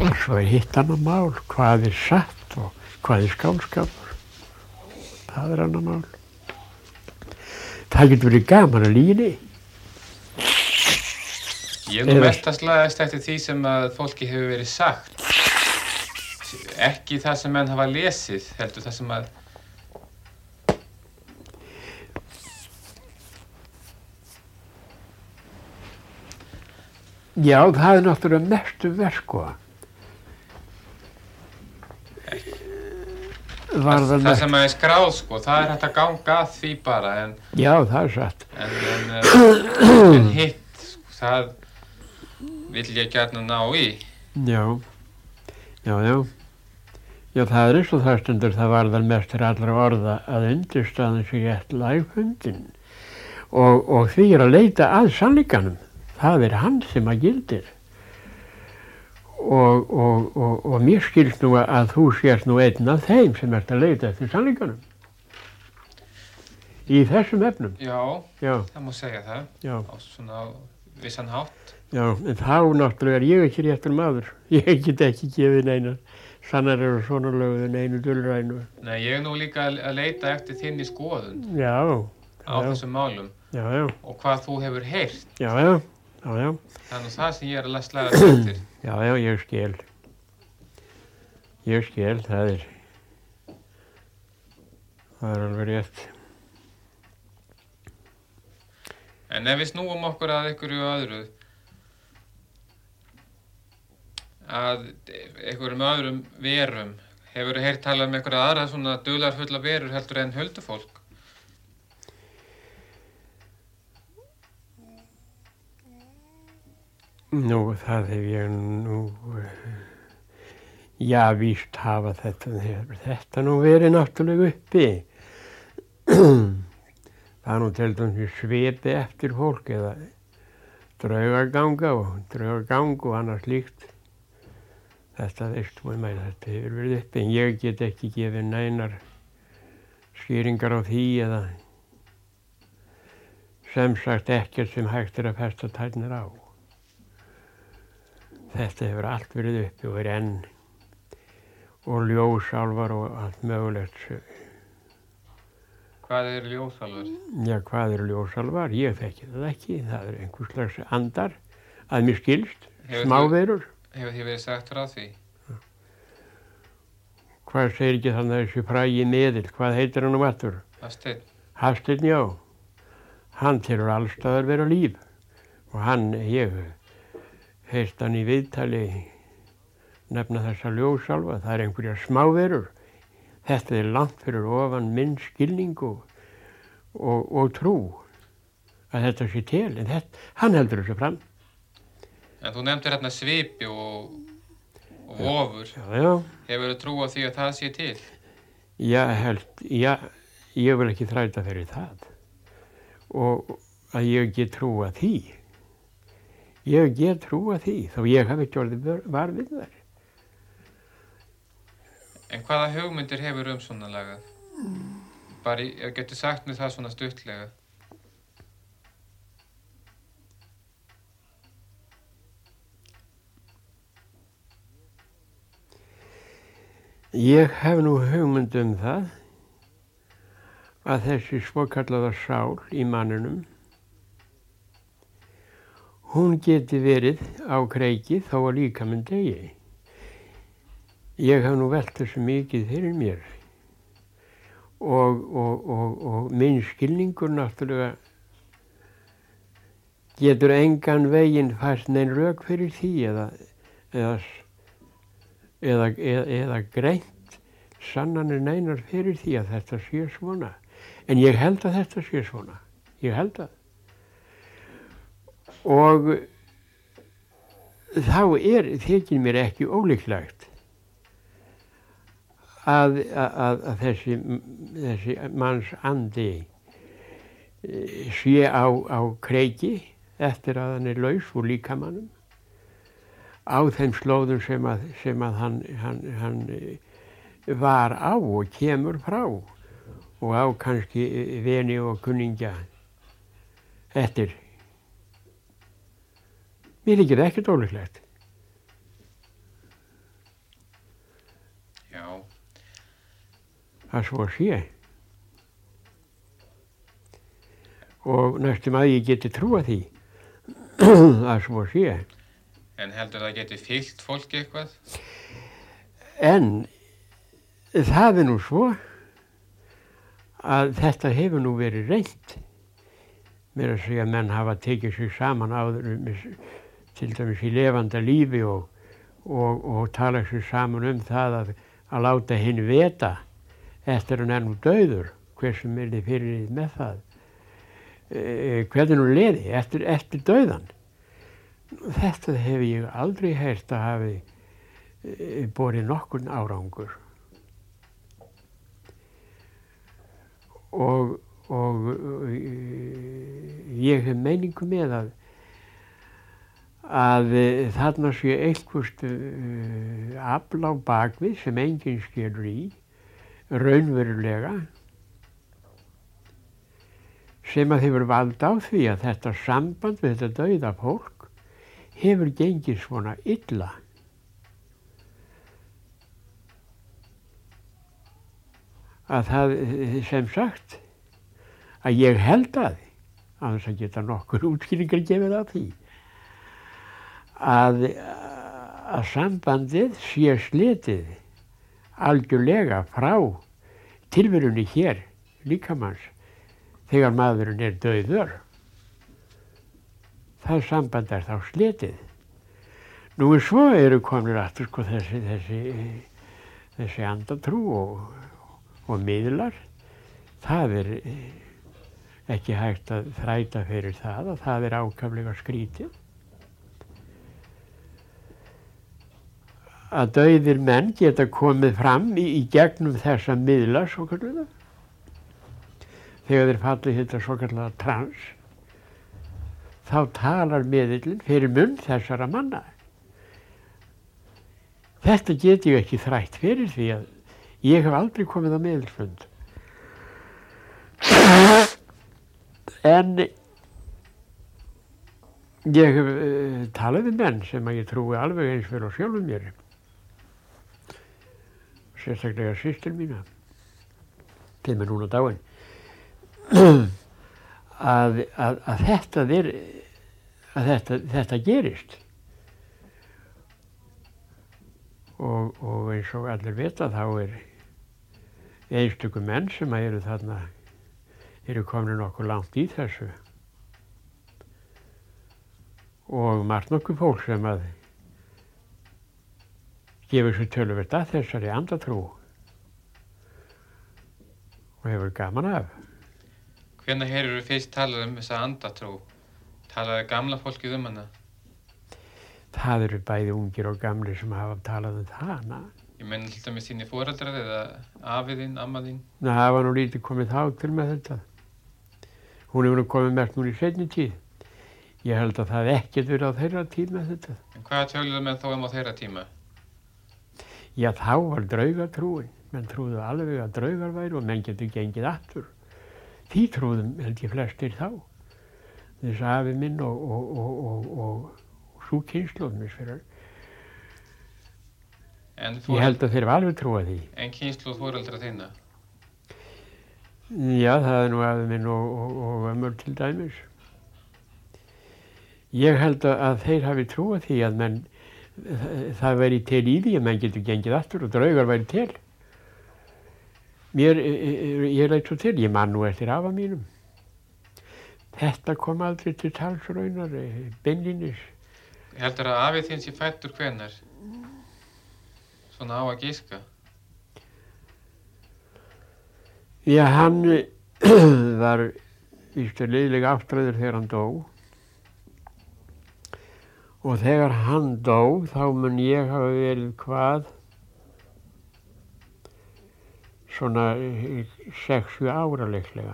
svo hitt annað mál, hvað satt og hvað skáldskapur. Það annað mál. Það getur verið gaman að lyginni. Ég nú mest að slagast eftir því sem að fólki hefur verið sagt. Ekki það sem menn hafa lesið, heldur það sem að... Já, það náttúrulega mestu verk, sko. Það sem að skráð, sko, það hægt að ganga að því bara, en... Já, það satt. En hitt, sko, það vill ég gjarnan ná í. Já. Já, það eins og það stundur það varðar mestur allra orða að undirstaðan sé rétt lægfundin. Og því að leita að sannleikanum. Það hann sem að gildir. Og mér skilst nú að þú sést nú einn af þeim sem ert að leita eftir sannleikanum. Í þessum efnum. Já, það má segja það. Já. Á svona vissan hátt. Já, en þá náttúrulega ég ekki réttur maður. Ég get ekki gefið neina sannar og svona lögðu neinu dulrænu. Nei, ég nú líka að leita eftir þinni skoðun. Já. Á þessum málum. Já. Og hvað þú hefur heyrt. Já. Það nú það sem ég að slæða eftir. Já, ég skil. Það er alveg rétt. En ef við snúum okkur að einhverju öðru, að einhverjum öðrum verum, hefurðu heyrt talað um einhverja aðra svona dularfulla verur heldur en huldufólk? Nú, það hef ég nú, já, víst hafa þetta nú verið náttúrulega uppi. Það nú til dæmis svipi eftir fólk eða draugagang og annað slíkt. Þetta veist þú þetta hefur verið uppi, en ég get ekki gefið neinar skýringar á því eða sem sagt ekkert sem hægt að festa tærnar á. Þetta hefur allt verið uppi og enn og ljósálfar og allt mögulegt. Hvað ljósálfar? Já, hvað ljósálfar? Ég þekki það ekki. Það einhvers slags andar að mér skilst, smáverur. Hefur þér verið sagt frá því? Hvað segir ekki þannig þessi frægi miðill? Hvað heitir hann aftur? Hafsteinn. Hafsteinn, já. Hann telur allstaðar vera líf. Og ég heyrst hann í viðtali nefna þessa ljósálfa. Það einhverjar smáverur. Þetta langt fyrir ofan minn skilning og trú að þetta sé til. En hann heldur þessu fram. En þú nefndir hérna svipi og vofur. Já. Hefurðu trú á því að það sé til? Já, ég vil ekki þræta fyrir það. Og að ég get trú að því. Ég get trú að því, þó ég hafi ekki orðið var við þær. En hvaða hugmyndir hefur svona lagað? Bara, getur sagt mér það svona stuttlega? Ég hef nú hugmynd það að þessi svokallaða sál í manninum, hún geti verið á kreiki þó að líkaminn deyi. Ég hef nú velt þessu mikið fyrir mér og minn skilningur náttúrulega getur engan veginn fært nein rök fyrir því eða greint sannanir neinar fyrir því að þetta sé svona. En ég held að þetta sé svona. Ég held að. Og þá þykir mér ekki ólíklegt að þessi manns andi sé á kreiki eftir að hann laus úr líkamannum á þeim slóðum sem að hann var á og kemur frá og á kannski vini og kunningja eftir. Mér þykir ekkert ólíklegt. Já. Að svo sé. Og næstum að ég geti trúa því að svo sé. En heldur það geti fylgt fólki eitthvað? En það nú svo að þetta hefur nú verið reynt. Mér að segja að menn hafa tekið sig saman áður, til dæmis í lifanda lífi og tala sig saman það að láta hinn vita eftir hann nú dauður, hver sem yrði fyrir með það. Hvernig nú liði eftir dauðan. Þetta hef ég aldrei heyrt að hafi borið nokkurn árangur. Og ég hef meiningu með að þarna sé eitthvert afl á bakvið sem enginn skilur í, raunverulega, sem að hefur vald á því að þetta samband við þetta dauða fólk hefur gengið svona illa. Að það, sem sagt, að ég held að þess að geta nokkur útskýringar gefið á því, að sambandið sé slitið algjörlega frá tilverunni hér líkamanns þegar maðurinn dauður. Það samband þá slitið. Nú svo eru komnir aftur sko þessi andatrú og miðlar. Það ekki hægt að þræta fyrir það og það ákaflega skrítið. Að dauðir menn geta komið fram í gegnum þessa miðla svokallaða. Þegar þeir falla í þetta svokallaða trans, þá talar miðillinn fyrir munn þessara manna. Þetta get ég ekki þrætt fyrir því að ég hef aldrei komið á miðilsfund. En ég hef talað við menn sem að ég trúi alveg eins fyrir á sjálfum mér. Sérstaklega systir mína, þeim núna dáin. Að þetta gerist. Og eins og allir vita þá einstöku menn sem eru þarna, eru komin nokkuð langt í þessu. Og margt nokkuð fólk sem að gefur sér töluvert að þessari andatrú og hefur gaman af. Hvenær heyrðirðu fyrst talað þessa andatrú? Talaði gamla fólkið hana? Það eru bæði ungir og gamlir sem hafa talað hana. Ég meina til dæmis þínir foreldrar eða afi þín, amma þín? Nei, það var nú lítið komið þá til með þetta. Hún hefur nú komið mest núna í seinni tíð. Ég held að það ekkert verið á þeirra tíð með þetta. En hvað töluðu menn þá á þeirra tíma? Já, þá var draugatrúin. Menn trúðu alveg að draugar væru og menn getur gengið aftur. Því trúðum held ég flestir þá. Þess afi minn og sú kynslóð mér fyrir. Ég held að þeir var alveg trúa því. En kynslóð foreldra þinna? Já, það nú afi minn og ömmur til dæmis. Ég held að þeir hafi trúa því að menn, það væri til í því að menn getur gengið aftur og draugar væri til. Ég leit svo til, ég man nú eftir afa mínum. Þetta kom aldrei til tals raunar, beinlínis. Heldur að afi þinn sé fæddur hvenær? Svona á að giska? Já, hann var víst leiðilega ástræður þegar hann dó. Og þegar hann dó, þá mun ég hafa verið hvað? Svona 6-7 ára leiklega.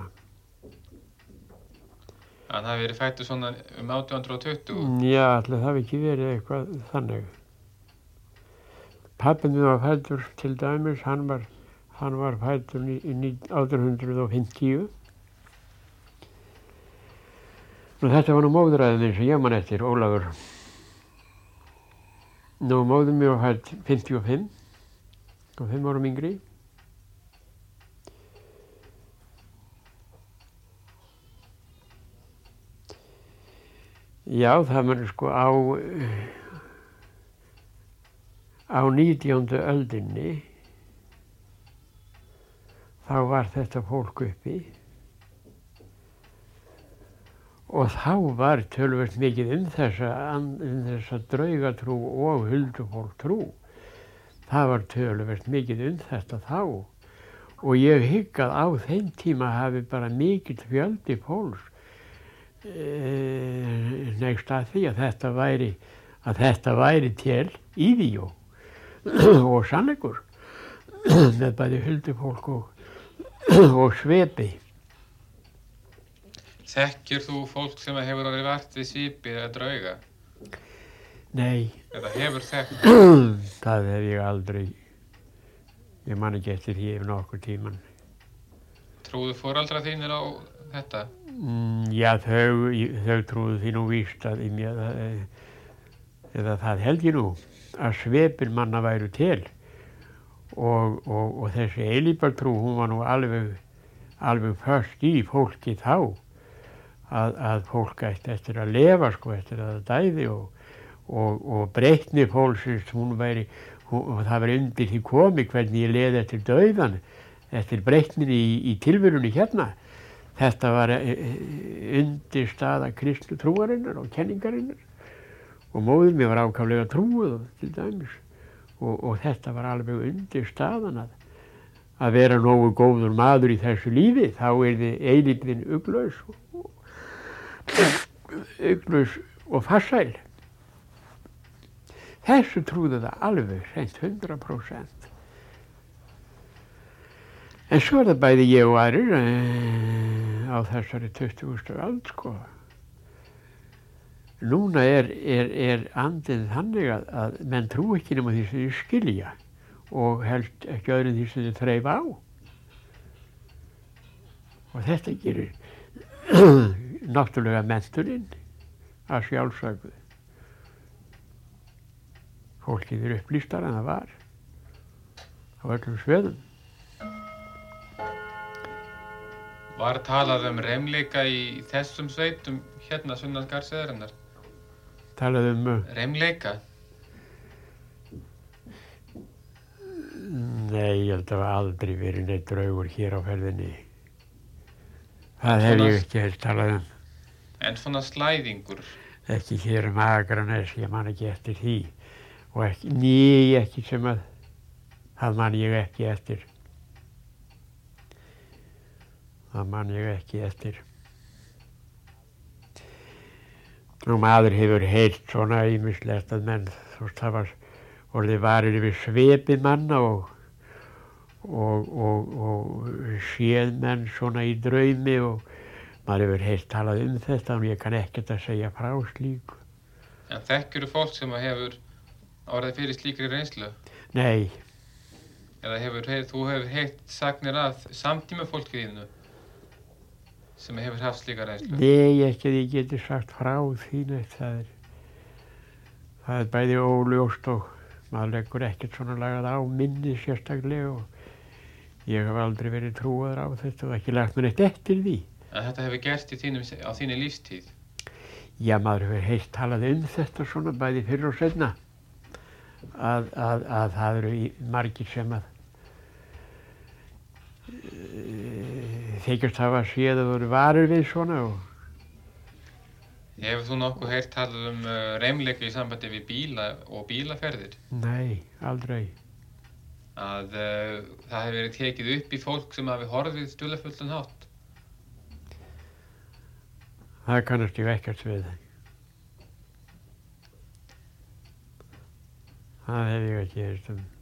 Hann hafi verið fæddur svona 1820? Já, ætli það hafi ekki verið eitthvað þannig. Pabbi minn var fæddur til dæmis, hann var fæddur í 1850. Og þetta var nú móðuræðin minn sem ég man eftir, Ólafur. Nú móður mér var fædd 55. og 5 árum yngri. Já, það var sko á 19. öldinni þá var þetta fólk uppi og þá var töluvert mikið þessa draugatrú og huldufólkstrú. Það var töluvert mikið þetta þá og ég hygg að á þeim tíma hafi bara mikill fjöldi fólks neigst að því að þetta væri til íðjó og sannleikur með bæði huldufólk og svepi. Þekkir þú fólk sem hefur orðið vart við svipi eða drauga? Nei. Eða hefur þekkt? Það hef ég aldrei. Ég man ekki eftir því yfir nokkur tíman. Trúðu foreldrar þínir á þetta? Já, þau trúðu því nú víst að eða það held ég nú að svipir manna væru til og þessi eilífðartrú hún var nú alveg föst í fólki þá að fólk ætti eftir að lifa sko eftir að það dæði og breytni fólksins og það var undir því komið hvernig ég leði eftir dauðan eftir breytninni í tilverunni hérna. Þetta var undirstaða kristnu trúarinnar og kenningarinnar og móðir mér var ákaflega trúuð til dæmis og þetta var alveg undirstaðan að vera nógu góður maður í þessu lífi. Þá yrði eilífðin ugglaus og farsæl. Þessu trúðu það alveg hreint 100%. En svo það bæði ég og aðrir á þessari 20. öld sko. Núna er andinn þannig að menn trú ekki nema því sem þið skilja og helst ekki öðru því sem þið þreifa á. Og þetta gerir náttúrulega menntunin að sjálfsögðu. Fólkið upplýstara en það var á öllum sviðum. Var talað reimleika í þessum sveitum hérna sunnan Garðseðarinnar? Talað reimleika? Nei, ég held að það hafi aldrei verið neitt draugur hér á ferðinni. Það hef ég ekki helst talað En svona slæðingur? Ekki hér Akranes, ég man ekki eftir því. Og ekki sem að það man ég ekki eftir. Það man ég ekki eftir. Nú maður hefur heyrt svona ýmislegt að menn, þú veist, það var orðið varir við svepi manna og séð menn svona í draumi og maður hefur heyrt talað þetta og ég kann ekkert að segja frá slíku. En þekkirðu fólk sem hefur orðið fyrir slíkri reynslu? Nei. Eða þú hefur heyrt sagnir af samtímafólkiðinu sem hefur haft slíka reynslu? Nei, ekki að ég geti sagt frá því neitt. Það er bæði óljóst og maður leggur ekkert svona lagað á minni sérstaklega og ég hef aldrei verið trúaður á þetta og ekki lagt mér neitt eftir því. En þetta hefur gerst á þínni lífstíð? Já, maður hefur heyrt talað þetta svona bæði fyrr og seinna að það eru margir sem að þykjast hafa séð að voru varir við svona og Hefur þú nokkuð heyrt talað reimleika í sambandi við bíla og bílaferðir? Nei, aldrei. Að það hefur verið tekið upp í fólk sem hafi horfið dularfullan hátt? Það kannast ég ekkert við. Það hef ég ekki heyrt